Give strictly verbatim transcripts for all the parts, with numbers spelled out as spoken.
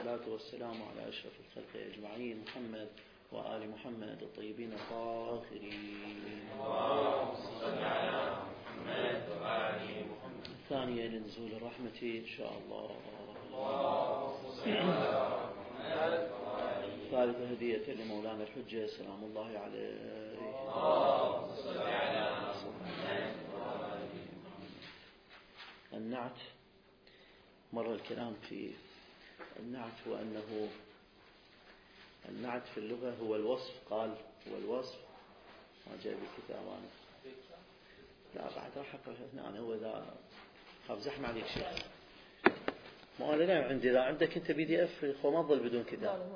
والصلاة والسلام على أشرف الخلق أجمعين محمد وآل محمد الطيبين الطاهرين. اللهم صل على محمد وآل محمد. الثانية لنزول الرحمة إن شاء الله. اللهم صل على محمد وآل محمد. ثالثة هدية لمولانا الحجة سلام الله عليه. اللهم صل على محمد وآل محمد. النعت، مر الكلام في النعت وأنه النعت في اللغة هو الوصف. قال هو الوصف، ما جاء بالكتاب أنا لا بعد راح أقرأ هنا أنا هو ذا خاف زحمة عليك شيء ما أنا لا عندي. ذا عندك أنت بي دي إف خو ما تظل بدون كتاب.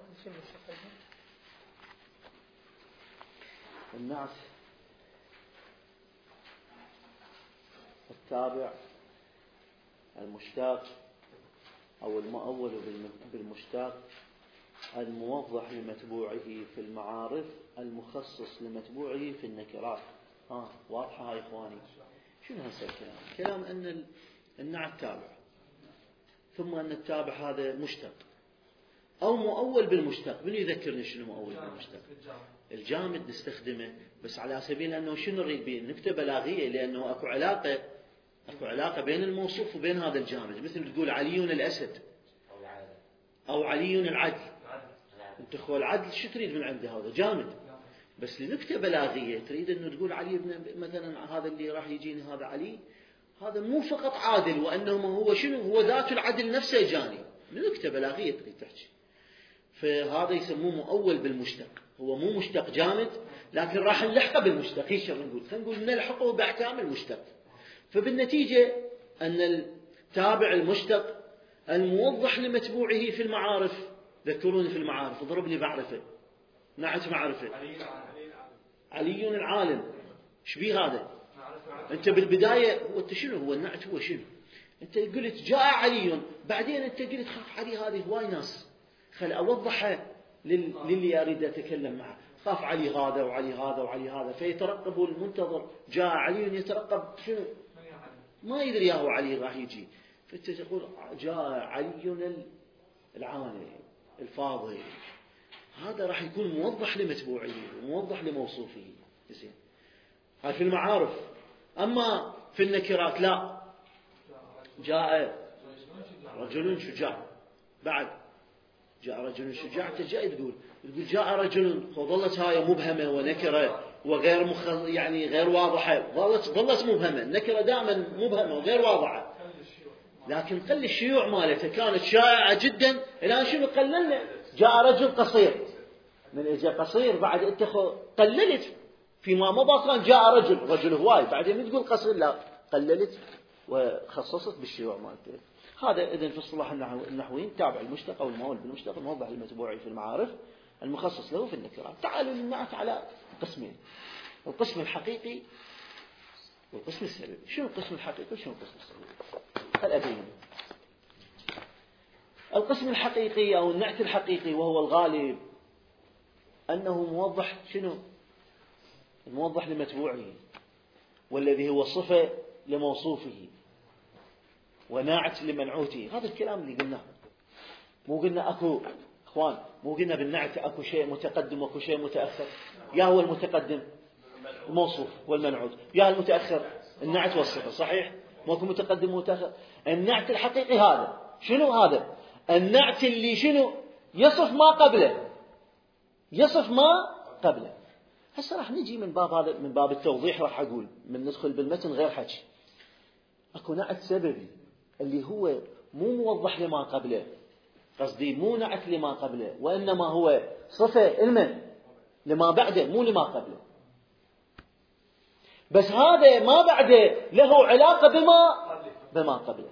النعت التابع المشتاق أو المؤول بالمشتاق الموضح لمتبوعه في المعارف المخصص لمتبوعه في النكرات. ها واضحة هاي إخواني؟ شنو هسه الكلام؟ كلام أن النعت تابع، ثم أن التابع هذا مشتق أو مؤول بالمشتق. من يذكرني شنو مؤول بالمشتق؟ الجامد نستخدمه بس على سبيل أنه شنو نريد به؟ نكتة بلاغية، لأنه أكو علاقة أكو علاقة بين الموصوف وبين هذا الجامد. مثل تقول علي الأسد أو علي العدل. أنت أخو العدل شو تريد من عنده؟ هذا جامد. بس لنكتة بلاغية تريد أنه تقول علي بن مثلا هذا اللي راح يجيني هذا علي هذا مو فقط عادل، وأنه هو شنو؟ هو ذات العدل نفسه جاني. لنكتة بلاغية تريد تحكي. فهذا يسموه مؤول بالمشتق. هو مو مشتق جامد لكن راح نلحقه بالمشتق. ايش نقول؟ خلينا نقول نلحقه بأحكام المشتق. فبالنتيجة أن التابع المشتق الموضح لمتبوعه في المعارف. ذكروني في المعارف، اضرب لي بعرفه. نعت معرفة. علي العالم. ايش بيه هذا؟ انت بالبداية انت شنو هو النعت؟ هو شنو؟ انت قلت جاء علي، بعدين انت قلت خاف علي هذه هواي ناس، خل اوضحها للي اريد اتكلم معه. خاف علي هذا وعلي هذا وعلي هذا، فيترقب المنتظر. جاء علي يترقب شنو؟ ما يدري هو علي راح يجي. فانت تقول جاء علي العالم الفاضل. هذا راح يكون موضح لمتبوعه وموضح لموصوفه. زين، هذا في المعارف. أما في النكرات لا، جاء رجل شجاع. بعد جاء رجل شجاع تجي تقول تقول جاء رجل، وظلت هاي مبهمة ونكرة وغير مخ يعني غير واضحة. ظلت ظلت مبهمة. النكرة دائما مبهمة وغير واضحة، لكن قل الشيوع مالته كانت شائعة جدا. الآن شنو قللنا؟ جاء رجل قصير. من إجا قصير بعد أنت قللت. فيما مضى كان جاء رجل رجل هواي، بعدين تقول قصير لا، قللت وخصصت بالشيوع مالته. هذا إذن في اصطلاح النحويين تابع المشتق أو المؤول بالمشتق الموضح للمتبوع في المعارف المخصص له في النكرات. تعالوا للنعت على قسمين: القسم الحقيقي والقسم السببي. شنو القسم الحقيقي وشنو القسم السببي؟ هل أبين القسم الحقيقي أو النعت الحقيقي وهو الغالب أنه موضح شنو؟ الموضح لمتبوعه، والذي هو صفة لموصوفه، وناعت لمنعوته. هذا الكلام اللي قلناه. مو قلنا أكو إخوان مو قلنا بالنعت أكو شيء متقدم وأكو شيء متأخر؟ يا هو المتقدم الموصوف والمنعوت، يا المتأخر النعت والصفة. صحيح؟ ماكو متقدم ومتأخر. النعت الحقيقي هذا شنو؟ هذا النعت اللي شنو؟ يصف ما قبله، يصف ما قبله. هسه راح نجي من باب هذا، من باب التوضيح راح أقول من ندخل بالمتن غير حكي. أكو نعت سببي اللي هو مو موضح لما قبله، قصدي مو نعت لما قبله، وإنما هو صفة المن لما بعده مو لما قبله. بس هذا ما بعده له علاقة بما بما قبله.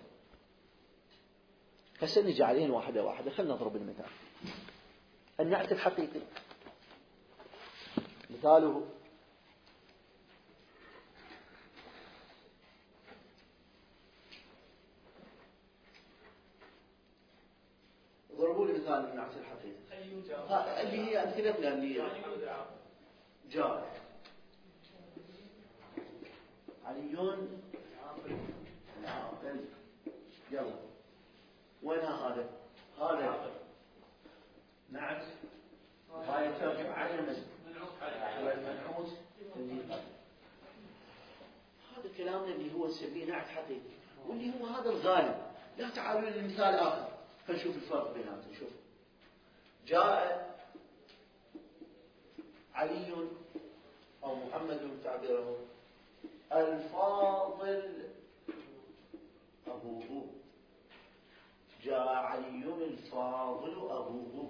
هسه نجي عليهن واحدة واحدة. خلنا نضرب المثال. النعت الحقيقي مثاله ضربوا لي مثال النعت الحقيقي اللي هي أمثلتنا اللي جاء علي العاقل. يلا وين هذا؟ هذا كلامنا اللي هو نسميه نعت حقيقي، واللي هو هذا الغالب. لا تعالوا لمثال آخر فنشوف الفرق بيناتهم. شوف، جاء علي أو محمد تعبيره الفاضل أبوه. جاء علي الفاضل أبوه.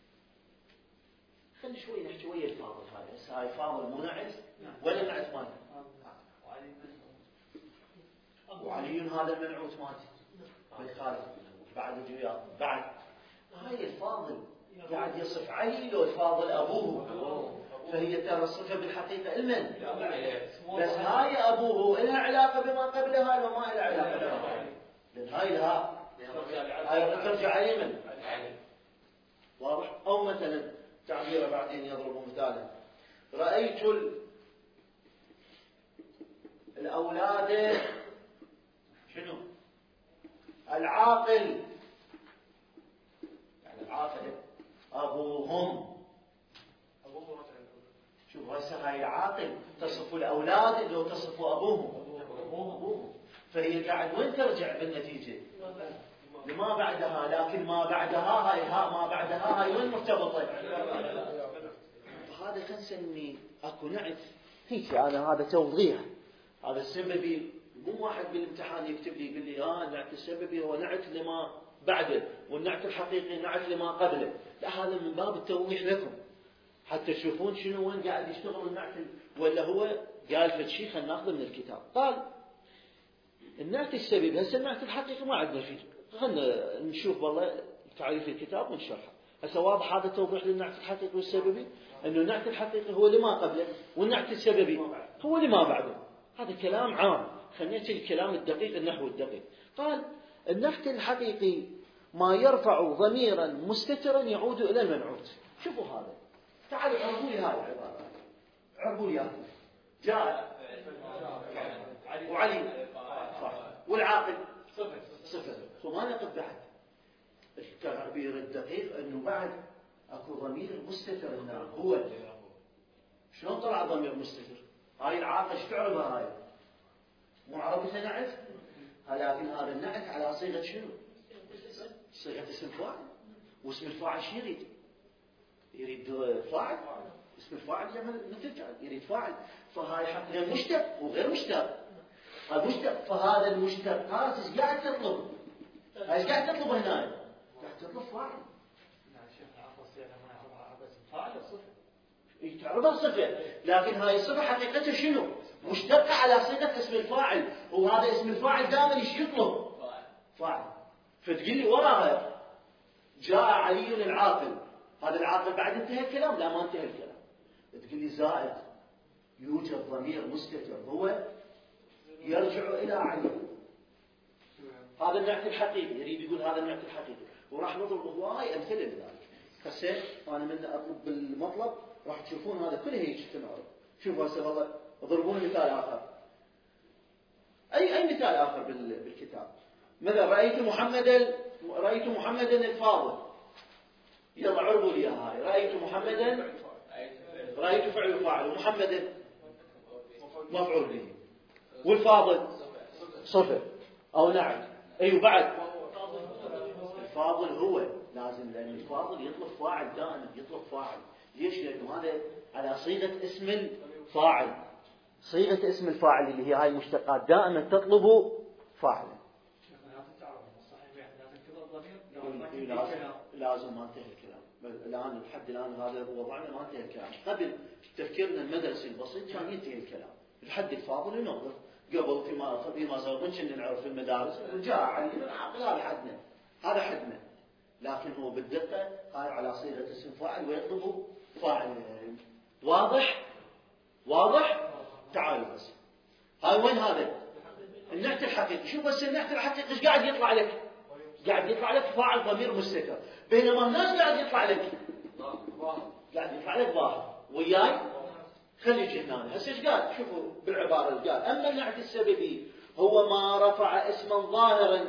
خلي شوي نحكي ويا الفاضل هذا. هسه هاي فاضل مو نعت ولا نعت مالي؟ وعلي هذا المنعوت مالتي بالخالق بعد جوياه. بعد هاي الفاضل قاعد يصف علي لو الفاضل أبوه، فهي ترى الصفة بالحقيقة المن، بس هاي أبوه إلها علاقة بما قبلها لو ما إلها علاقة بها، لأن هاي لها هاي ترجع علي من واضح. أو مثلا تعبيره بعدين يضرب مثالا، رأيت الأولاد شنو العاقل، يعني العاقل أبوهم. شوف هسه هاي العاقل تصف الأولاد اللي تصف أبوهم، أبوهم. فهي قاعد وين ترجع بالنتيجة؟ لما بعدها، لكن ما بعدها هاي ها ما بعدها هاي وين مرتبطة؟ فهذا خلينا نسميه اكو نعت هيك. انا هذا توضيح، هذا السببي. مو واحد بالامتحان يكتب لي يقول لي اه النعت السببي هو نعت لما بعده، والنعت الحقيقي نعت لما قبله. لا، هذا من باب التوضيح لكم حتى تشوفون شنو وين قاعد يشتغل النعت، ولا هو قال فد شيء خلينا ناخذه من الكتاب. قال النعت السببي. هسه النعت الحقيقي ما عندنا فيه، خلنا نشوف والله تعريف الكتاب ونشرحه. هسه واضح هذا توضيح للنعت الحقيقي والسببي، انه النعت الحقيقي هو لما قبله، والنعت السببي هو لما بعده. هذا كلام عام، خلينا نأتي الكلام الدقيق، النحو الدقيق. قال النعت الحقيقي ما يرفع ضميرا مستترا يعود الى المنعوت. شوفوا هذا، تعالوا عربوا لي هذه العباره، عربوا لي. جاء وعلي والعاقل صفة، وما نقف بعد. التعبير الدقيق انه بعد اكو ضمير مستتر هنا. هو شلون طلع ضمير مستتر؟ هاي العاقل ايش تعرفها؟ هاي مو عربتها نعت، لكن هذا النعت على صيغه شنو؟ صيغه اسم فاعل. واسم الفاعل شو يريد؟ يريد فاعل. اسم الفاعل مثل فعل، يريد فاعل. فهاي حقنا مشتق وغير مشتق. المشتق، فهذا المشتق هذا ايش قاعد تطلب؟ ايش قاعد تطلب هنا؟ قاعد تطلب فاعل. تعرفها صفة، لكن هاي الصفة حقيقتها شنو؟ مشتقة على صيغة اسم الفاعل، وهذا اسم الفاعل دائما ايش يطلب؟ فاعل. فتقول لي وراها جاء علي العاقل، هذا العاقل بعد انتهى الكلام؟ لا، ما انتهى الكلام. تقول لي زائد يوجد ضمير مستتر هو يرجع إلى علي. هذا النعت الحقيقي، يريد يقول هذا النعت الحقيقي، وراح نضرب هواي أمثلة لذلك. هسه أنا من أطلب بالمطلب راح تشوفون هذا كله هيك تنعرض. شوفوا هسه والله اضربون مثال آخر، أي أي مثال آخر بالكتاب. مثلا رأيت محمدا، رأيت محمدا الفاضل. يلا عربوا لي هاي. رأيت محمدا، رأيت فعل فاعل، ومحمدا مفعول به، والفاضل صفة أو نعت. أي أيوة بعد الفاضل هو لازم، لأن الفاضل يطلب فاعل دائما، يطلب فاعل. ليش؟ لأنه هذا على صيغة اسم الفاعل. صيغة اسم الفاعل اللي هي هاي المشتقات دائما تطلب فاعلا. لازم ما انتهى الكلام الآن، لحد الآن هذا وضعنا ما انتهى الكلام. قبل تفكيرنا المدرسي البسيط كان ينتهي الكلام الحد الفاضل ينظر. قبل فيما فيما صار من كنا نعرف في المدارس جاء علي العاقل، هذا حدنا، هذا حدنا. لكن هو بالدقة هاي على صيغة اسم فاعل ويطلب فاعل. واضح؟ واضح؟ تعالوا بس هاي وين هذا؟ النعت الحقيقي. شوف بس النعت الحقيقي ايش قاعد يطلع لك؟ قاعد يطلع لك فاعل ضمير مستتر، بينما هناك قاعد يطلع لك قاعد يطلع لك ظاهر. وياي خلي يجي هنا. هسه ايش قال؟ شوفوا بالعباره اللي قال اما النعت السببي هو ما رفع اسما ظاهرا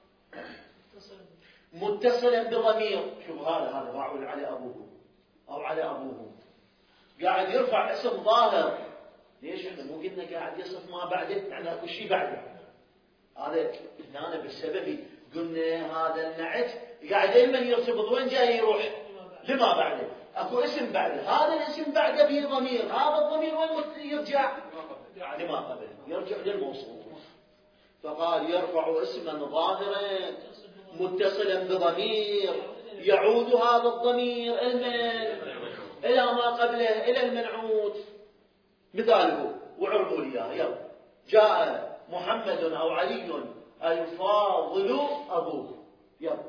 متصلا بضمير. شوف هذا هذا معول على ابوه او على ابوه، قاعد يرفع اسم ظاهر ليش احنا مو قلنا قاعد يصف ما بعده يعني اكو شيء بعده؟ هذا هنا بالسبب قلنا هذا النعت قاعد دائما يرتبط وين جاي يروح؟ لما بعده، اكو اسم بعده، هذا الاسم بعده به ضمير، هذا الضمير وين يرجع؟ لما قبل، يرجع للموصوف. فقال يرفع اسما ظاهرا متصلا بضمير يعود هذا الضمير الى ما قبله الى المنعوت. مثاله وعرضوا لي اياه، جاء محمد او علي الفاضل ابوه. يلا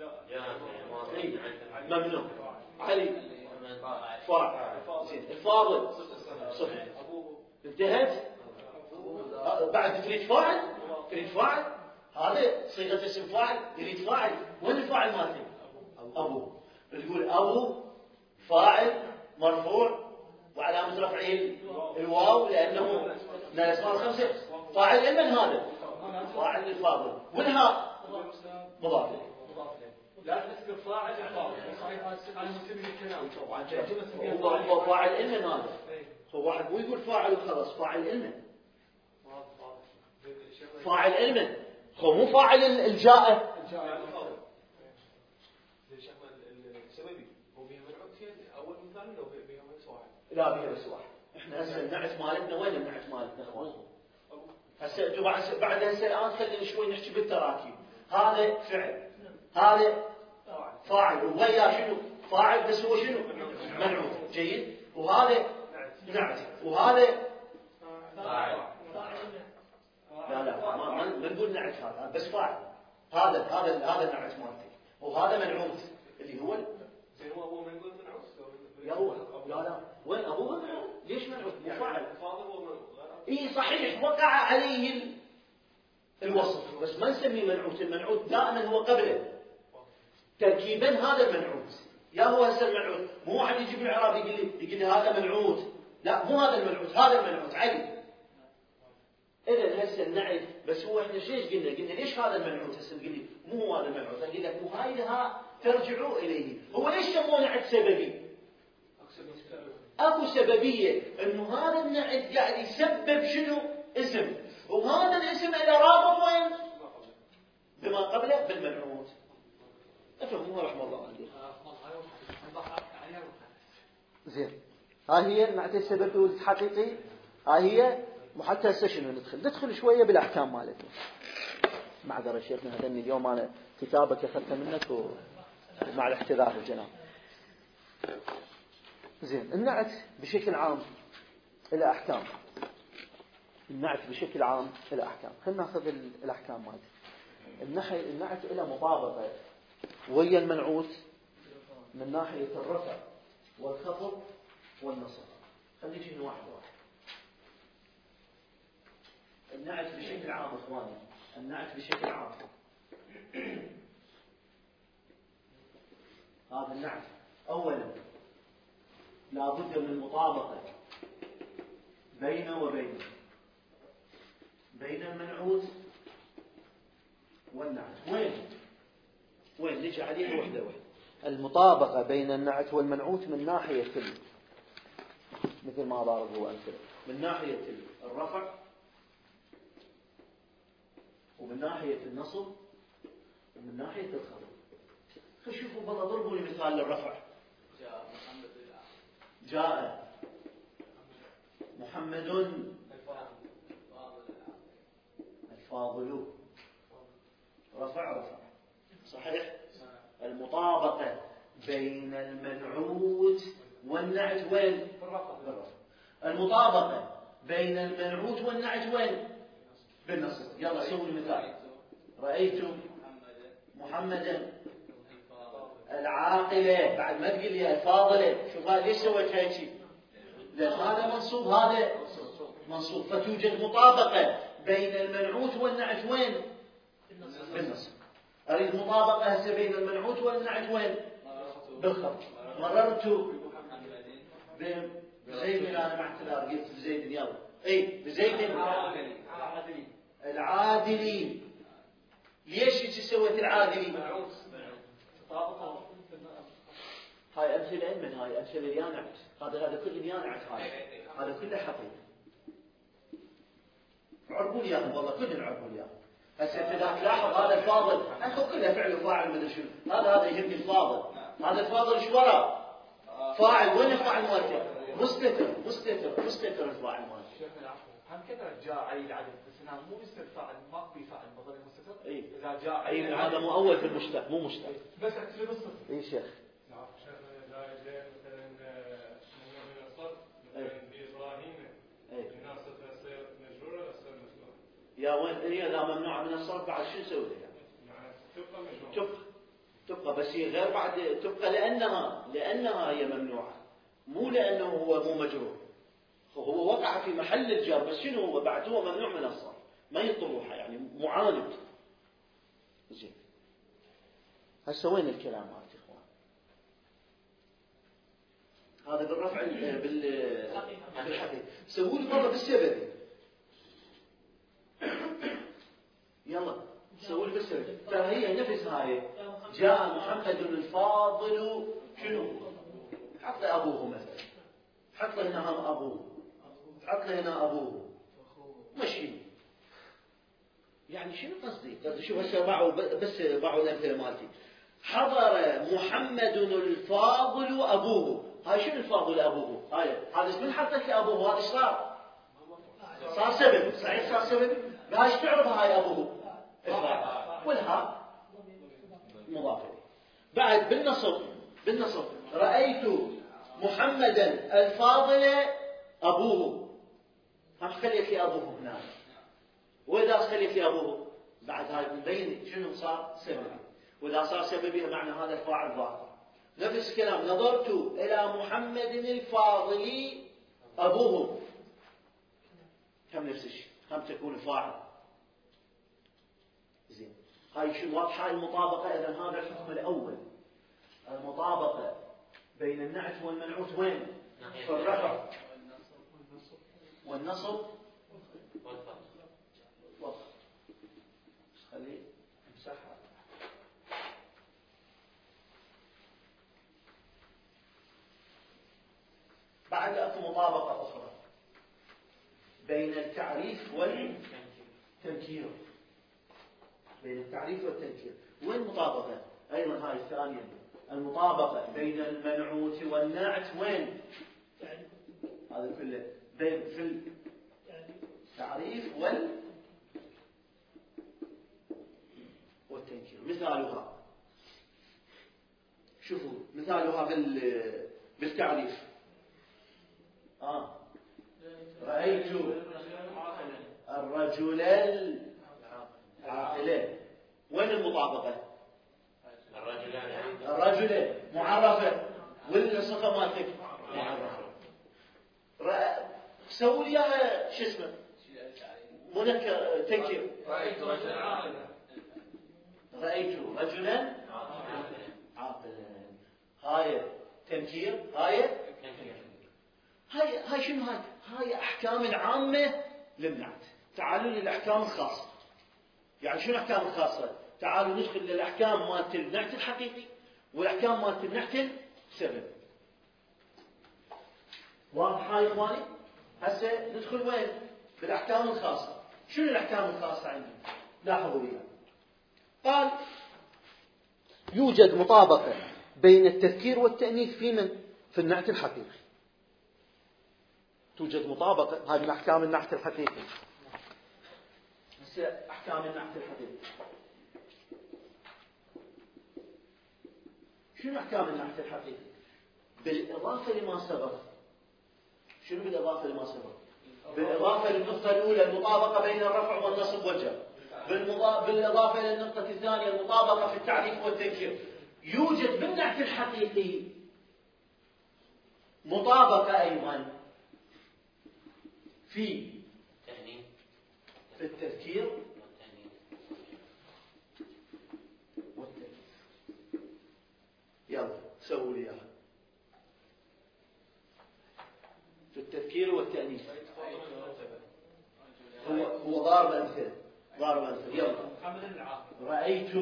ممنوع علي فاعل الفاضل صفر انتهت. بعد تريد فاعل تريد فاعل هذا صيغه اسم فاعل يريد فاعل. وين الفاعل مالته؟ ابوه. بتقول ابو فاعل مرفوع وعلامه رفعه الواو لانه من الاسماء الخمسه. فاعل من هذا؟ فاعل الفاضل. والهاء مضاف اليه. لا تذكر فاعل الفاضل صحيح على مسلم الكلام طبعا هو فاعل علم هذا. هو واحد مو يقول فاعل وخلاص، فاعل علم فاعل علم هو مو فاعل الجاء. لا بها بس واحد. احنا هسه النعت مالتنا وين النعت مالتنا اخوان؟ هسه بعد بعد هسه الان خلينا شوي نحكي بالتراكيب. هذا فعل، هذا فاعل، وغير شنو؟ فاعل بس هو شنو؟ منعوت. جيد. وهذا نعت وهذا فاعل. لا لا ما ما نقول نعت هذا بس فاعل. هذا هذا هذا النعت مالتك وهذا منعوت اللي هو زين. هو ابوه ما نقول منعوت يا هو لا لا وين ابوه منعوت؟ ليش منعوت؟ مو فاعل. فاضل هو اي صحيح وقع عليه الوصف بس ما نسميه منعوت. المنعوت دائما هو قبله تركيبا هذا المنعوت. يا هو هسه المنعوت مو واحد يجيب العربي يقول لي يقول لي هذا منعوت. لا مو هذا المنعوت، هذا المنعوت علي. اذا هسه النعت بس هو احنا ليش قلنا؟ قلنا ليش هذا المنعوت؟ هسه تقول لي مو هذا المنعوت، اقول لك مو هاي لها ترجعوا اليه. هو ليش سموه نعت سببي؟ اكو سببيه انه هذا النعت قاعد يسبب شنو؟ اسم، وهذا الاسم اذا رابط وين؟ بما قبله بالمنعوت. افهموها رحمه الله عليك. زين. ها هي النعت السببي الحقيقي. ها هي وحتى هسه شنو ندخل؟ ندخل شويه بالاحكام مالته. معذره شيخنا هذني اليوم انا كتابك اخذته منك ومع الاحتذار الجناب. زين. النعت بشكل عام الى احكام. النعت بشكل عام الى احكام. خلينا ناخذ الاحكام مالته. النحي النعت الى مطابقه ويا المنعوت من ناحيه الرفع والخفض والنصب. خلينا نجي واحد واحد. النعت بشكل عام اخواني، النعت بشكل عام هذا النعت اولا لا بد من المطابقه بينه وبين بين المنعوت والنعت. وين وين نجي عليها وحده وحده. المطابقه بين النعت والمنعوت من ناحيه مثل ما ضرب هو امثله، من ناحيه الرفع ومن ناحيه النصب ومن ناحيه الخفض. فشوفوا بالله ضربوا لي مثال للرفع. جاء محمد جاء محمد الفاضل. رفع رفع صحيح. المطابقة بين المنعوت والنعت وين؟ بالرفع. المطابقة بين المنعوت والنعت وين؟ بالنصب. يلا سووا المثال. رأيت محمدا العاقلة. بعد ما تقول لي الفاضلة. شوف هذا ليش سويت هيك؟ لأن هذا منصوب هذا منصوب. فتوجد مطابقة بين المنعوت والنعت وين؟ بالنصب. أريد مطابقة هسه بين المنعوت والنعت وين؟ بالخفض. مررت بزيد. أنا مع اعتذار قلت بزيد. يلا اي بزيد العادلي. ليش هيك سويت العادلي؟ هاي أمثلة من هاي أمثلة اليانعت. هذا هذا كله اليانعت. هاي هذا كله حقيقي. عربوا لي اياهم والله كلهم عربوا لي اياهم. هسه اذا تلاحظ هذا الفاضل اكو كله فعل وفاعل مدري شنو، هذا هذا يهمني الفاضل، هذا الفاضل ايش ورا؟ فاعل، وين الفاعل مالته؟ مستتر مستتر مستتر الفاعل مالته. شيخنا العفو، هم كذا جاء عيل عدد بس هنا مو يصير فاعل، ما في فاعل بظل مستتر. اي اذا جاء عيل هذا مؤول في المشتق مو مشتق. بس اكتب الصفر. اي شيخ. نعم شيخنا اذا جاء مثلا من الصرف مثلا بابراهيم الناصب تصير مجروره ولا تصير مسلوبه؟ يا وين هي اذا ممنوعه من الصرف بعد شو نسوي لها؟ تبقى مجروره. تبقى تبقى بس هي غير بعد تبقى لانها لانها هي ممنوعه، مو لانه هو مو مجرور. هو وقع في محل الجر بس شنو هو بعد؟ هو ممنوع من الصرف، ما يطلعها يعني معاند. زين هسه وين الكلام هذا يا اخوان؟ هذا بالرفع بال بالحقيقه. سووا لي مره بالسبب. يلا سووا لي بالسبب. ترى هي نفس هاي جاء محمد الفاضل شنو؟ حط لي ابوه مثلا، حط لي هنا هم ابوه، حط لي هنا ابوه، مشي. يعني شنو قصدي؟ قصدي شوف هسه باعوا بس باعوا الامثله مالتي. حضر محمد الفاضل ابوه، هاي شنو الفاضل ابوه؟ هاي هذا من حطت لي ابوه؟ هذا ايش صار؟ صار سبب، صحيح صار سبب. بهاي ايش تعرف هاي ابوه؟ الفاعل، والها مضاف اليه. بعد بالنصب بالنصب رايت محمدا الفاضل ابوه، هم خليت لي ابوه هنا. واذا خليت لي ابوه بعد هاي مبين شنو صار؟ سببي. واذا صار سببي معنى هذا الفاعل ظاهر. نفس الكلام نظرت الى محمد الفاضل ابوه، هم نفس الشيء، هم تكون الفاعل. زين هاي شو واضحه المطابقه. اذا هذا الحكم الاول، المطابقه بين النعت والمنعوت وين؟ في الرفع والنصب والخفض. خليه امسحها. بعد اكو مطابقه اخرى بين التعريف والتنكير. بين التعريف والتنكير وين المطابقه؟ ايضا هاي الثانيه، المطابقه بين المنعوت والنعت وين؟ هذا كله بين في التعريف وال والتنكير. مثالها شوفوا مثالها بال بالتعريف. آه رأيت الرجل العاقلين. وين المطابقة؟ الرجل معرفة والصفة مالتك معرفة. سووا لي اياها شو اسمه؟ منكر تنكير. رأيت رجلا عاقلا. رأيت رجلا عاقلا. هاي تنكير، هاي هاي هاي شنو هاي؟ هاي احكام عامة للنعت. تعالوا للاحكام الخاصة. يعني شنو الاحكام الخاصة؟ تعالوا ندخل للاحكام مالت النعت الحقيقي والاحكام مالت النعت السبب. واضح يا اخواني؟ هسه ندخل وين؟ بالاحكام الخاصة. شنو الاحكام الخاصة عندي؟ لاحظوا لي. قال يوجد مطابقة بين التذكير والتأنيث في من؟ في النعت الحقيقي. توجد مطابقة. هذه من احكام النعت الحقيقي. هسه احكام النعت الحقيقي. شنو احكام النعت الحقيقي؟ بالاضافة لما سبق. شنو بالاضافة لما سبق؟ بالاضافة للنقطة الاولى المطابقة بين الرفع والنصب والجر. بالاضافة الى النقطة الثانية المطابقة في التعريف والتنكير. يوجد بالنعت الحقيقي مطابقة ايضا في في التذكير والتأنيث. يلا سووا لي اياها. في التذكير والتأنيث. هو هو ضارب امثله ضارب امثله. يلا رأيت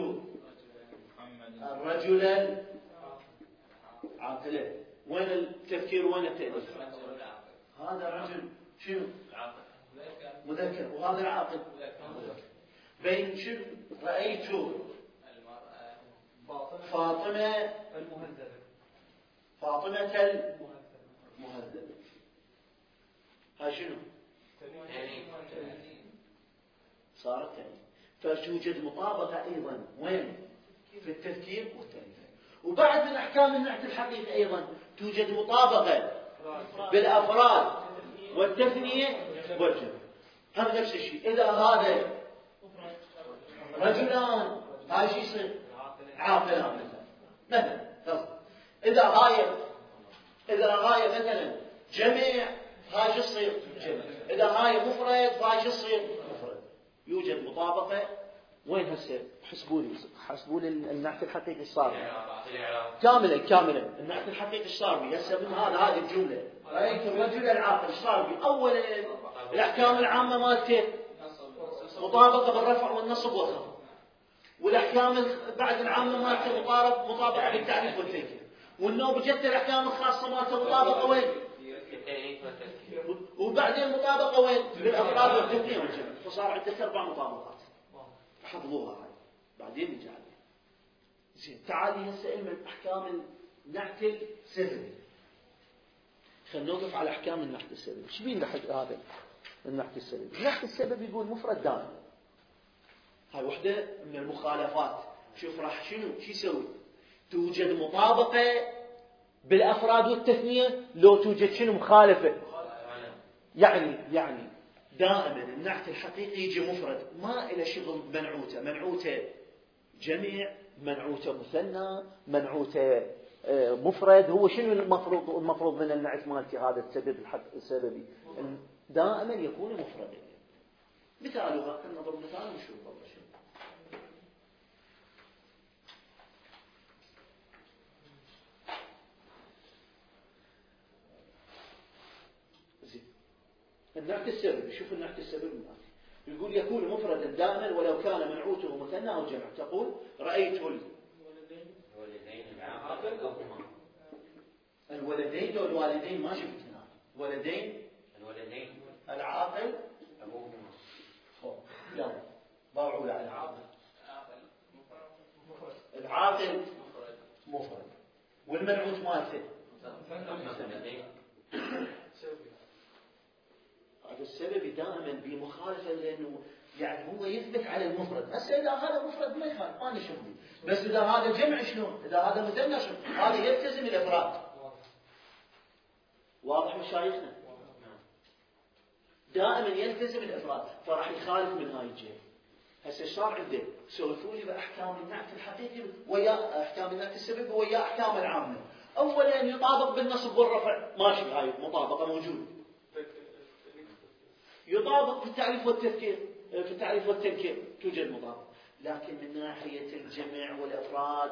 الرجل عاقلا. وين التذكير وين التأنيث؟ هذا الرجل شنو؟ مذكر، وهذا العاقل بين شنو؟ رأيت فاطمة المهذبة فاطمة المهذبة، هاي شنو؟ صارت تاني. فتوجد مطابقة أيضا وين؟ في التذكير والتأنيث. وبعد من أحكام النعت الحقيقي أيضا توجد مطابقة بالأفراد والتثنية والجمع. هذا نفس الشيء. إذا هذا رجلان هاي شو يصير؟ عاقلان مثلا مثلا. إذا هاي إذا هاي مثلا جميع هاي شو يصير؟ جمع. إذا هاي مفرد فهاي شو يصير؟ مفرد. يوجد مطابقة. وين هسه؟ حسبوا لي حسبوا لي النعت الحقيقي الصار كاملا كاملا. النعت الحقيقي الصار بي هسه من هذا هذه الجملة رأيت الرجل العاقل الصار بي. أول الأحكام العامة مالته مطابقة بالرفع والنصب والخفض، والأحكام بعد العامة مالته مطابقة مطابقة بالتعريف والتنكير، والنوب جت الأحكام الخاصة مالته مطابقة وين؟ وبعدين مطابقة وين؟ بالأفراد والتثنية والجمع. فصار عندك أربع مطابقات. حفظوها هاي بعدين نجي عليها. زين تعالي هسه من أحكام النعت السببي. خلينا نوقف على أحكام النعت السببي. ايش بين هذا النعت السببي؟ النعت السببي يقول مفرد دائم. هاي وحدة من المخالفات. شوف راح شنو شو يسوي؟ توجد مطابقة بالأفراد والتثنية لو توجد شنو مخالفة. يعني يعني دائما النعت الحقيقي يجي مفرد، ما إلى شغل منعوته. منعوته جميع، منعوته مثنى، منعوته مفرد. هو شنو المفروض المفروض من النعت مالتي هذا السبب السببي دائما يكون مفردا. مثالها خلينا نضرب مثال ونشوف والله شنو. النعت السببي. شوف النعت السببي يقول يكون مفردا دائما ولو كان منعوته مثنى او جمع. تقول رأيت الولدين لو الوالدين ما شفت هنا. ولدين الولدين العاقل أبوهما. لا ضاعوا على العاقل. العاقل مفرد والمنعوت مالته هذا السبب دائما بمخالفة، لأنه يعني هو يثبت على المفرد. بس إذا هذا مفرد ما يخالف ما نشوفه. بس إذا هذا جمع شنو؟ إذا هذا مثنى شنو؟ هذا يلتزم الإفراد. واضح مشايخنا؟ دائما يلتزم الإفراد، فراح يخالف من هاي الجهة. هسه صار عنده سولفوا لي بأحكام النعت الحقيقي ويا أحكام النعت السببي ويا أحكام العامة. أولا يطابق بالنصب والرفع، ماشي هاي مطابقة موجودة. يطابق في التعريف والتذكير، في التعريف والتنكير توجد مطابقة. لكن من ناحية الجمع والأفراد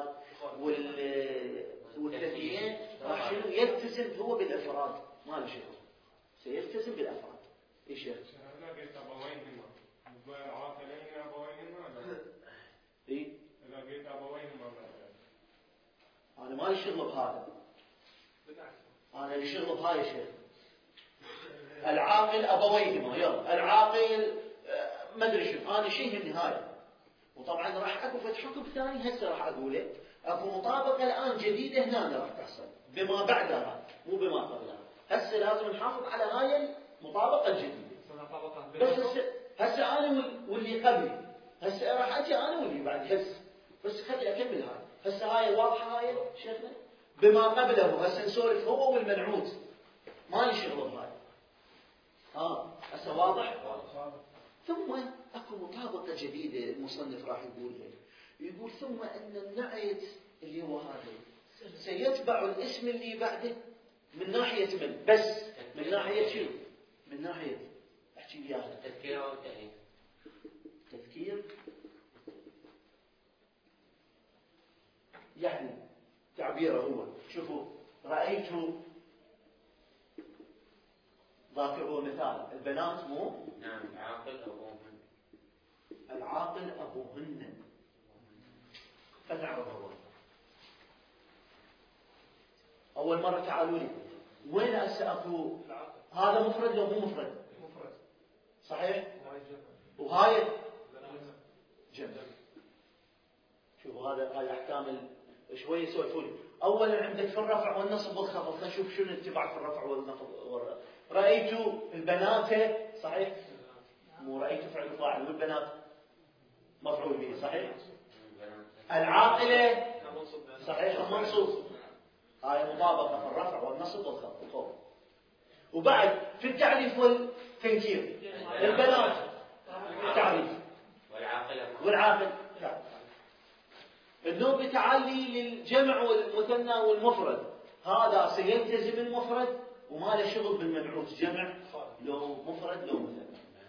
والتثنية راح شنو يلتزم هو بالأفراد، ما له شيء. سيلتزم بالأفراد. ايش يعني؟ انا قلت ابويهما عاقلين ابويهما. اي انا قلت ابويهما. انا ما لي شغل بهذا. انا لي شغل بهاي الشيء. العاقل ابويهما، يلا العاقل ما ادري شنو. انا شيء بالنهايه. وطبعا راح اكو فتح حكم ثاني هسه راح اقوله. اكو مطابقه الان جديده هنا راح تحصل بما بعدها مو بما قبلها. هسه لازم نحافظ على هاي المطابقه الجديده. بس هسه هسه انا واللي قبلي هسه راح اجي انا واللي بعد هسه. بس خلي اكمل هاي. هسه هاي واضحه هاي شيخنا بما قبله. هسه نسولف هو والمنعوت ما لي شغل بهاي. اه هسه واضح. ثم اكو مطابقه جديده المصنف راح يقولها. يقول ثم ان النعت اللي هو هذا سيتبع الاسم اللي بعده من ناحيه من؟ بس من ناحيه شنو؟ من ناحيه احكي وياها التذكير او التأنيث. تذكير يعني تعبيره هو. شوفوا رأيت ذاك هو مثال. البنات مو نعم العاقل أبوهن. العاقل أبوهن. فنعرف هو أول مرة تعالوا لي وين هسه أكو هذا مفرد لو مو مفرد؟ مفرد. صحيح؟ وهاي جمع. شوفوا هذا هاي احكام شويه سولفوا لي. اولا عندك في الرفع والنصب والخفض، خلينا نشوف شنو الاتباع في الرفع والنصب. رايت البنات، صحيح؟ مو رايت فعل فاعل، والبنات مفعول به، صحيح؟ العاقله صحيح منصوب. هاي مطابقه في الرفع والنصب والخفض. وبعد في التعريف والتنكير البنات تعريف والعاقلة والعاقل النوع بتعلي للجمع والمثنى والمفرد، هذا سيلتزم المفرد وما له شغل بالمبعوث جمع لو مفرد لو مثنى.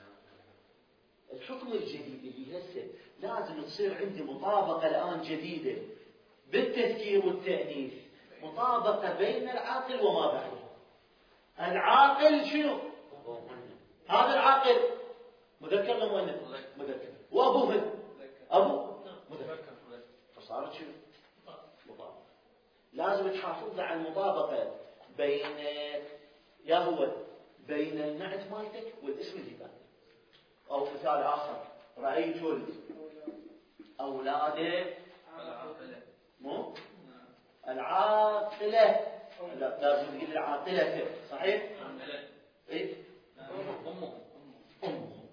الحكم الجديد اللي هسه لازم تصير عندي مطابقة الآن جديدة بالتذكير والتأنيث، مطابقة بين العاقل وما بعده. العاقل شنو؟ هذا العاقل مذكر ولا مؤنث؟ مذكر. وأبوه أبو مذكر. فصارت شنو؟ مطابقة. لازم تحافظ على المطابقة بين يا هو بين النعت مالتك والاسم اللي بعده. أو مثال آخر، رأيت الأولاد مو العاقلة، لا لازم تقول العاقلة، صحيح؟ إيه؟ أمهم. أمهم.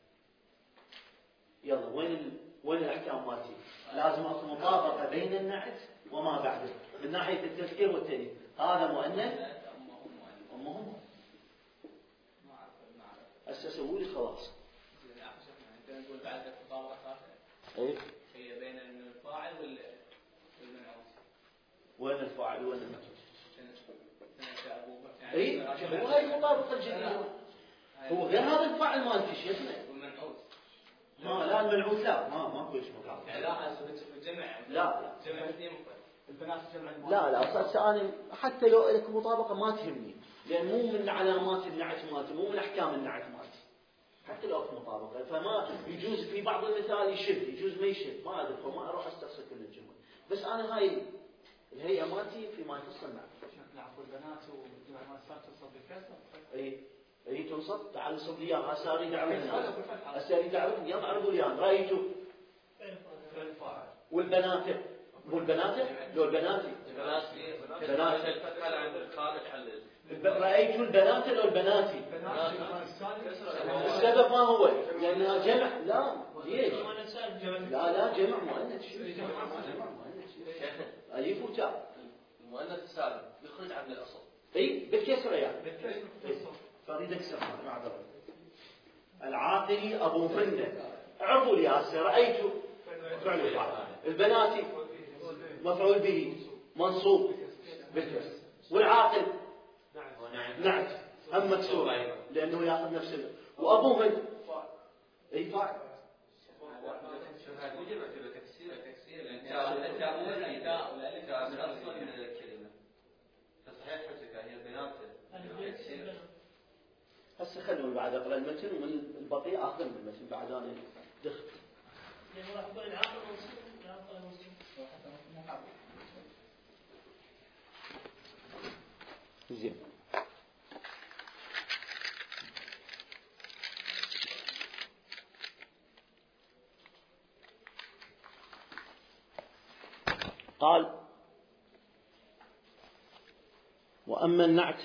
يلا وين ال... وين الأحكام مالتي؟ لازم أكون مطابقة بين النعت وما بعده من ناحية التذكير والتأنيث. هذا مؤنث أمهم. هسه سووا لي خلاص. نقول بعد مطابقة ثالثة. إيه؟ هي بين الفاعل والمنعوت. وين الفاعل وين المنعوت؟ يعني اي هو هاي المطابقة الجديدة. هو غير هذا الفاعل مالتي شيخنا. والمنعوت. ما لا المنعوت لا ما ما كلش مطابقة. يعني لا الجمع. لا جمع اثنين مفرد. البنات جمع. لا لا أصلا أنا حتى لو لك مطابقة ما تهمني، لأن مو من علامات النعت مالتي، مو من أحكام النعت مالتي. حتى لو في مطابقة، فما يجوز في بعض المثال يشد، يجوز ما يشد، ما أدري، فما أروح أستقصي كل الجمل. بس أنا هاي الهيئة مالتي فيما يخص النعت. نعرف البنات وجمع ما صار تصب بالكسر. اي اي تنصب. تعال نصب لي اياها. هسه اريد اعرفها. هسه اريد اعرفها. يلا اعرفوا لي اياها. رايت والبنات مو البنات لو البناتي بناتي رايت البنات لو البناتي. السبب ما هو؟ لانها جمع. لا ليش؟ لا لا جمع مؤنث. جمع مؤنث الف وتاء. المؤنث السالم يخرج عن الاصل. اي بالكسره يعني. فاريد اكسر معذره. العاقل ابو فنه. اعرفوا لي هسه رايت فعل فاعل. البنات مفعول به منصوب بالكسر. والعاقل نعت هم مكسور لانه ياخذ نفس ال... وابوه من اي فاعل. هسه خلوا بعد اقرا المتن ومن البطيء اخذ من المتن بعد انا دخل. يعني راح يكون العاقل منصوب العاقل منصوب. زين. قال وأما النعت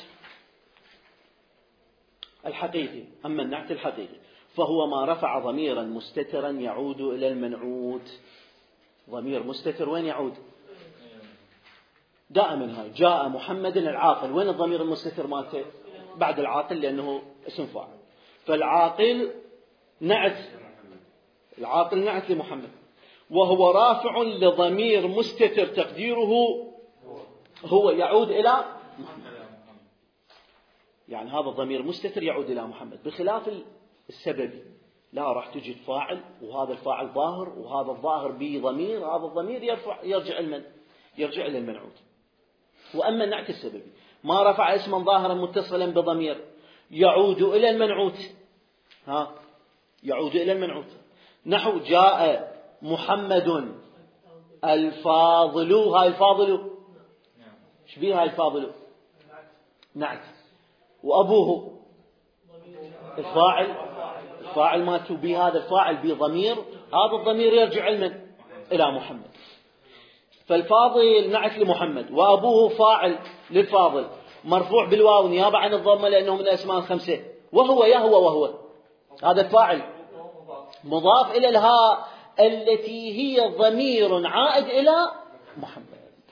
الحقيقي أما النعت الحقيقي فهو ما رفع ضميرا مستترا يعود إلى المنعوت. ضمير مستتر وين يعود؟ دائما هاي جاء محمد العاقل. وين الضمير المستتر مالته؟ بعد العاقل لأنه اسم فاعل. فالعاقل نعت العاقل نعت لمحمد وهو رافع لضمير مستتر تقديره هو يعود إلى محمد. يعني هذا الضمير مستتر يعود إلى محمد بخلاف السببي. لا راح تجد فاعل وهذا الفاعل ظاهر وهذا الظاهر به ضمير، هذا الضمير يرفع يرجع المن يرجع إلى المنعوت. وأما النعت السببي ما رفع اسما ظاهرا متصلا بضمير يعود إلى المنعوت. ها يعود إلى المنعوت. نحو جاء محمد الفاضل. هاي الفاضل شبيه هاي الفاضل نعت. وأبوه الفاعل فاعل مالته به، هذا الفاعل بضمير، هذا الضمير يرجع لمن؟ إلى محمد. فالفاضل نعت لمحمد، وأبوه فاعل للفاضل مرفوع بالواو نيابة عن الضمة لأنه من الأسماء الخمسة. وهو يهوى وهو هذا الفاعل مضاف إلى الهاء التي هي ضمير عائد إلى محمد.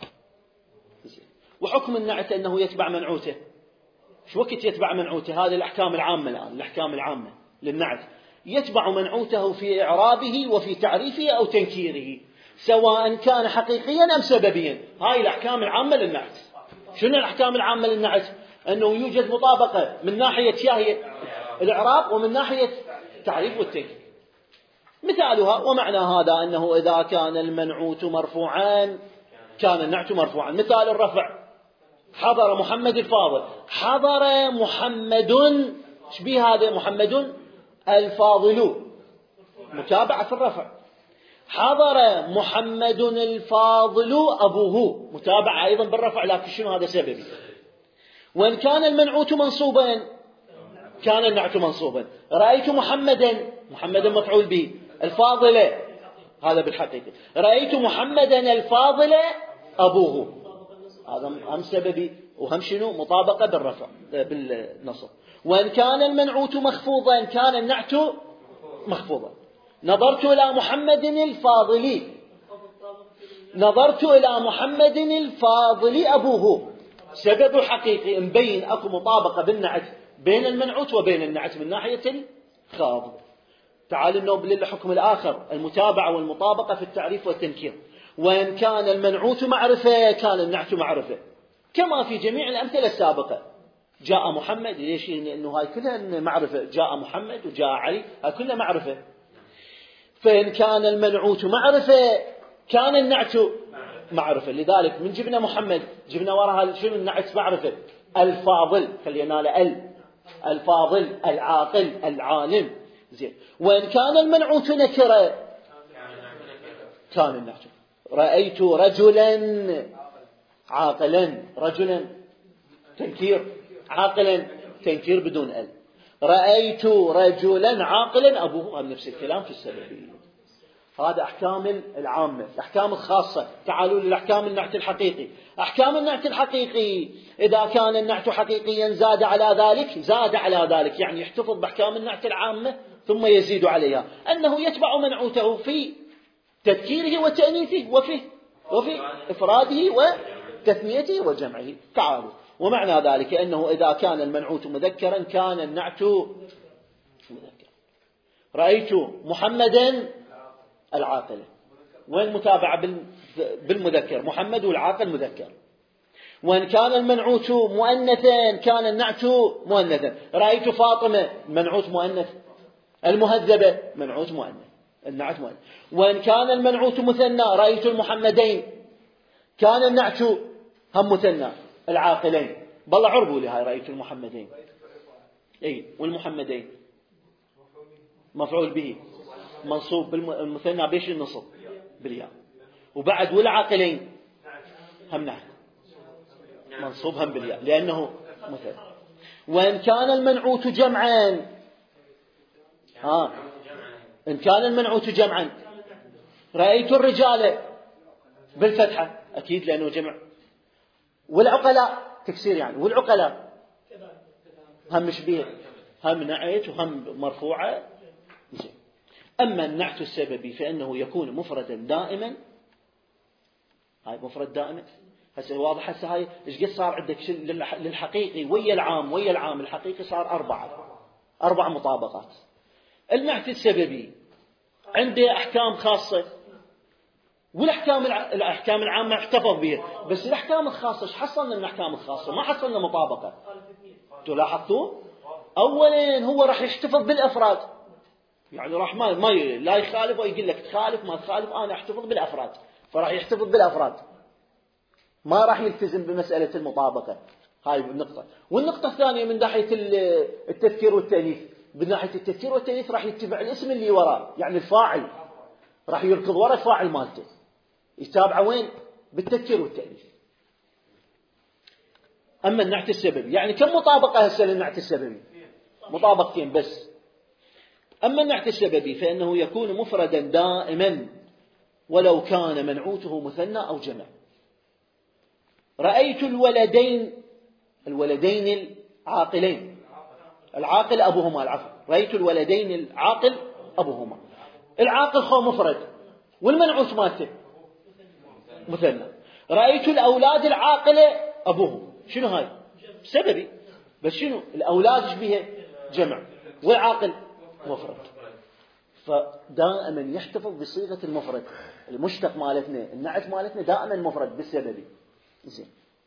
وحكم النعت أنه يتبع منعوته. شو وقت يتبع منعوته؟ هذه الأحكام العامة الآن، الأحكام العامة للنعت. يتبع منعوته في إعرابه وفي تعريفه أو تنكيره، سواء كان حقيقيا أم سببيا. هاي الأحكام العامة للنعت. شنو الأحكام العامة للنعت؟ أنه يوجد مطابقة من ناحية شاهية الإعراب ومن ناحية التعريف والتنكير. مثالها ومعنى هذا أنه إذا كان المنعوت مرفوعا كان النعت مرفوعا. مثال الرفع: حضر محمد الفاضل. حضر محمد، شبيه هذا محمد الفاضل، متابعة في الرفع. حضر محمد الفاضل أبوه، متابعة أيضا بالرفع، لكن شنو هذا سببي. وإن كان المنعوت منصوبا كان النعت منصوبا. رأيت محمدا، محمدا مفعول به، الفاضل هذا بالحقيقة. رأيت محمدا الفاضل أبوه، هذا هم سببي وهم شنو مطابقة بالرفع بالنصب. وإن كان المنعوت مخفوضا كان النعت مخفوضا. نظرت إلى محمد الفاضل، نظرت إلى محمد الفاضل أبوه، سبب حقيقي مبين أكو مطابقة بالنعت بين المنعوت وبين النعت من ناحية الخافض. تعال نوب للحكم الآخر، المتابعة والمطابقة في التعريف والتنكير. وإن كان المنعوت معرفة كان النعت معرفة، كما في جميع الأمثلة السابقة. جاء محمد، ليش؟ لأنه هاي كلها معرفة. جاء محمد وجاء علي، هاي كلها معرفة. فإن كان المنعوت معرفة كان النعت معرفة. لذلك من جبنا محمد جبنا وراها شنو النعت معرفة؟ الفاضل، خلينا له ال الفاضل العاقل العالم. زين. وإن كان المنعوت نكرة كان النعت. رأيت رجلا عاقلا، رجلا تنكير، عاقلا تنكير بدون ال. رأيت رجلا عاقلا أبوه، نفس الكلام في السببية. هذا أحكام العامة. الأحكام الخاصة، تعالوا للأحكام النعت الحقيقي. أحكام النعت الحقيقي: إذا كان النعت حقيقيا زاد على ذلك، زاد على ذلك يعني يحتفظ بأحكام النعت العامة ثم يزيد عليها، أنه يتبع منعوته في تذكيره وتأنيثه وفي وفي إفراده وتثنيته وجمعه. تعالوا. ومعنى ذلك أنه إذا كان المنعوت مذكرا كان النعت مذكرا. رأيت محمدا العاقل، والمتابعة بالمذكر محمد والعاقل مذكر. وإن كان المنعوت مؤنثا كان النعت مؤنثا. رأيت فاطمة، المنعوت مؤنث. المهذبة منعوت مؤنث، النعت مؤنث. وإن كان المنعوت مثنى، رأيت المحمدين، كان النعت هم مثنى، العاقلين. بالله عربوا لهاي رأيت المحمدين، اي والمحمدين مفعول به منصوب بالمثنى بيش النصب بالياء. وبعد والعاقلين هم نعت منصوب هم بالياء لأنه مثنى. وإن كان المنعوت جمعا، ها إن كان المنعوت جمعا، رأيت الرجال بالفتحة أكيد لأنه جمع. والعقلاء تكسير يعني، والعقلاء هم مشبيه، هم نعت وهم مرفوعة. أما النعت السببي فإنه يكون مفردا دائما. هاي مفرد دائما. هسه واضح. هسه هاي إيش قد صار عندك للحقيقي ويا العام ويا العام الحقيقي صار أربعة أربع مطابقات. النعت السببي عنده أحكام خاصة، والأحكام الأحكام العامة احتفظ بها، بس الأحكام الخاصة ايش حصلنا من الأحكام الخاصة؟ ما حصلنا مطابقة. تلاحظون؟ أولا هو راح يحتفظ بالأفراد، يعني راح ما ما لا يخالف ويقول لك تخالف ما تخالف، أنا أحتفظ بالأفراد، فراح يحتفظ بالأفراد، ما راح يلتزم بمسألة المطابقة. هاي النقطة. والنقطة الثانية من ناحية التذكير والتأنيث، من ناحية التذكير والتأنيث راح يتبع الاسم اللي وراه، يعني الفاعل راح يركض وراء الفاعل مالته، يتابعه وين؟ بالتذكير والتأنيث. أما النعت السببي يعني كم مطابقة هسه للنعت السببي؟ مطابقتين بس. أما النعت السببي فإنه يكون مفردا دائما ولو كان منعوته مثنى أو جمع. رأيت الولدين، الولدين العاقلين، العاقل أبوهما، العفو، رأيت الولدين العاقل أبوهما. العاقل هو مفرد والمنعوت مالته مثنى. رأيت الأولاد العاقلة أبوهم، شنو هاي؟ سببي، بس شنو الأولاد ايش بيها؟ جمع، والعاقل مفرد. فدائما يحتفظ بصيغة المفرد. المشتق مالتنا، النعت مالتنا دائما مفرد بالسببي. زين.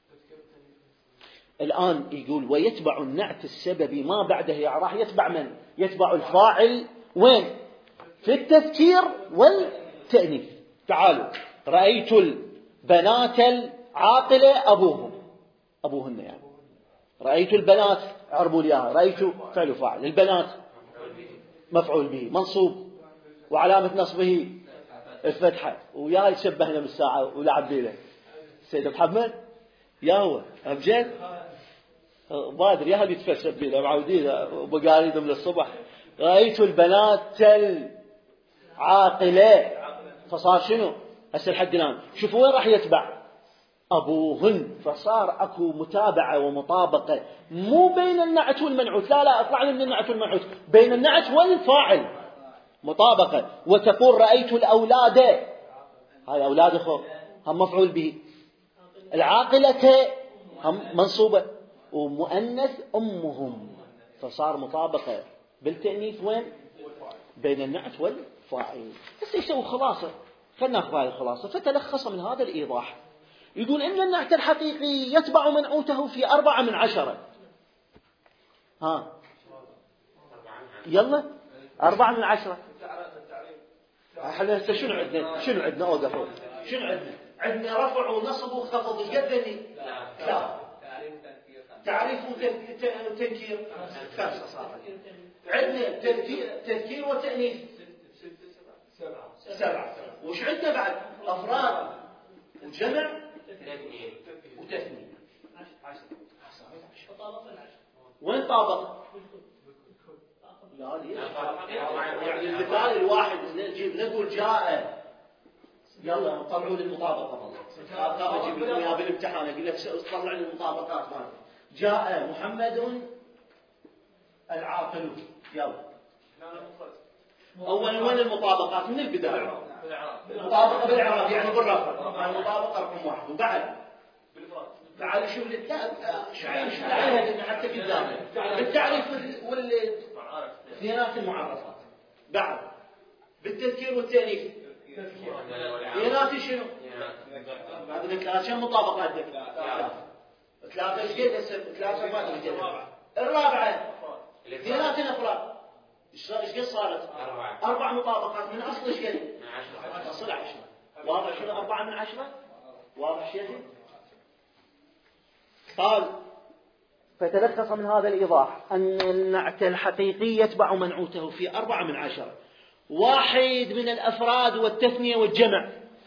الآن يقول ويتبع النعت السببي ما بعده، يعني راح يتبع من؟ يتبع الفاعل وين؟ في التذكير والتأنيث. تعالوا، رأيت البنات العاقلة أبوهم، أبوهن يعني. رأيت البنات، عربوا لي اياها، رأيت فعل وفاعل، البنات مفعول به منصوب وعلامة نصبه الفتحة، ويا يتشبهنا بالساعة ولعب بيله سيد محمد يا هو أبجد بادر يا هل يتفسر بيله معودين وبقاريدهم للصبح. رأيت البنات العاقلة، فصار شنو هسه لحد الآن؟ شوفوا وين راح يتبع؟ أبوهن. فصار أكو متابعة ومطابقة مو بين النعت والمنعوت، لا لا اطلع من النعت والمنعوت، بين النعت والفاعل مطابقة. وتقول رأيت الأولاد، هاي أولاد أخو هم مفعول به، العاقلة هم منصوبة، ومؤنث أمهم. فصار مطابقة بالتأنيث وين؟ بين النعت والفاعل. بس يسوي خلاصة، خلنا ناخذ هذه الخلاصة. فتلخص من هذا الإيضاح يقول إن النعت الحقيقي يتبع منعوته في أربعة من عشرة. ها يلا أربعة من عشرة. احنا هسه شنو عندنا؟ شنو عندنا؟ أوقفوا. شنو عندنا؟ عندنا رفع ونصب وخفض. ايش قدني؟ لا. تعريف وتنكير خمسة صار. عندنا تذكير وتأنيث سبعة. سبعة. وش عندنا بعد؟ أفراد وجمع وتثنية. وين طابق؟ لا يعني المثال الواحد نجيب نقول جاء، يلا طلعوا لي المطابقة. هذا اجيب لكم اياها بالامتحان، اقول لك طلع لي المطابقات مالته. جاء محمد العاقل، يلا. أولا وين المطابقات؟ من البداية. المطابقة بالإعراب يعني بالرفع، المطابقة رقم واحد. وبعد تعال شوف لي شعين شو تعالها حتى قدامه بالتعريف والاثنينات المعرفات. بعد بالتذكير والتأنيث اثنينات شنو؟ بعد ثلاثة كم مطابقات لك؟ ثلاثة ايش قد هسه؟ ثلاثة ما تقدر. الرابعة اثنينات الأفراد ايش قد صارت؟ أربع مطابقات من أصل ايش قد؟ من أصل عشرة. واضح شنو أربعة من عشرة؟ واضح شيء؟ قال فتلخص من هذا الإيضاح أن النعت الحقيقي يتبع منعوته في أربعة من عشرة. واحد من الأفراد والتثنية والجمع،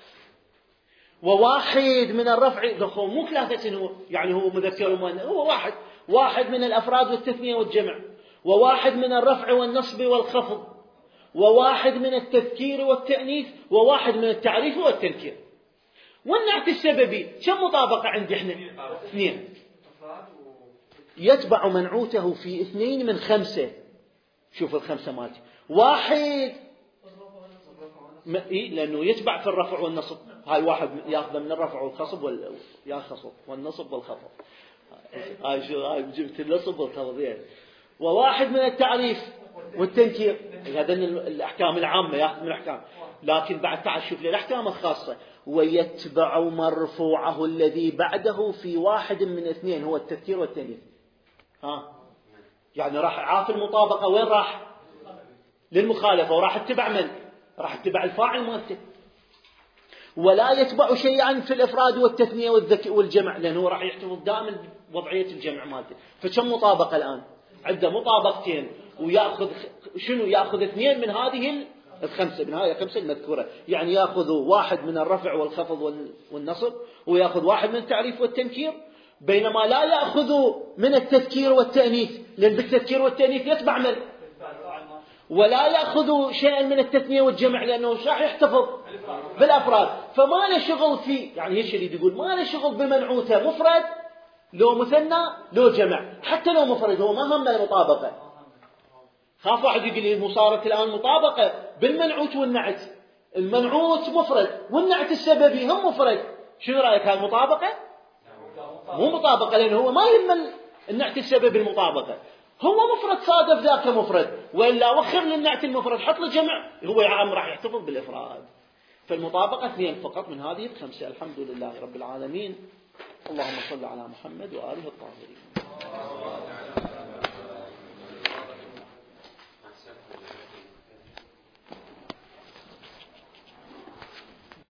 وواحد من الرفع، دخول مو ثلاثة هو يعني هو مذكر ومؤنث، هو واحد. واحد من الأفراد والتثنية والجمع، وواحد من الرفع والنصب والخفض، وواحد من التذكير والتأنيث، وواحد من التعريف والتنكير. والنعت السببي كم مطابقة عندي احنا؟ اثنين. يتبع منعوته في اثنين من خمسة. شوف الخمسة مالتي. واحد م... إيه؟ لأنه يتبع في الرفع والنصب. هاي واحد يأخذ من الرفع والخصب وال... يخصب والنصب والخفض. هاي شو هاي جبت النصب والخفض يعني. وواحد من التعريف والتنكير. هذا الأحكام العامة يأخذ من الأحكام. لكن بعد تعال شوف لي الأحكام الخاصة. ويتبع مرفوعه الذي بعده في واحد من اثنين، هو التذكير والتأنيث. ها يعني راح عاف المطابقة وين راح؟ للمخالفة. وراح اتبع من؟ راح اتبع الفاعل مؤثر. ولا يتبع شيئا في الإفراد والتثنية والذكي والجمع، لأنه راح يحتفظ دائما بوضعية الجمع مالته. فكم مطابقة الآن؟ عنده مطابقتين، ويأخذ شنو؟ يأخذ اثنين من هذه الخمسة، من هذه الخمسة المذكورة. يعني يأخذ واحد من الرفع والخفض والنصب، ويأخذ واحد من التعريف والتنكير، بينما لا يأخذ من التذكير والتأنيث، لأن بالتذكير والتأنيث يتبع من؟ ولا يأخذ شيئا من التثنية والجمع لأنه راح يحتفظ بالأفراد، فما له شغل فيه. يعني ايش يريد يقول؟ ما له شغل بمنعوته مفرد لو مثنى لو جمع، حتى لو مفرد هو ما هم المطابقة. خاف واحد يقول لي صارت الآن مطابقة بالمنعوت والنعت، المنعوت مفرد والنعت السببي هم مفرد، شنو رأيك؟ هذه مطابقة؟ مو مطابقة، لأنه هو ما يهم النعت السببي المطابقة، هو مفرد صادف ذاك مفرد، وإلا وخر للنعت المفرد حط له جمع، هو يا عم راح يحتفظ بالإفراد. فالمطابقة اثنين فقط من هذه الخمسة. الحمد لله رب العالمين. اللهم صل على محمد وآله الطاهرين.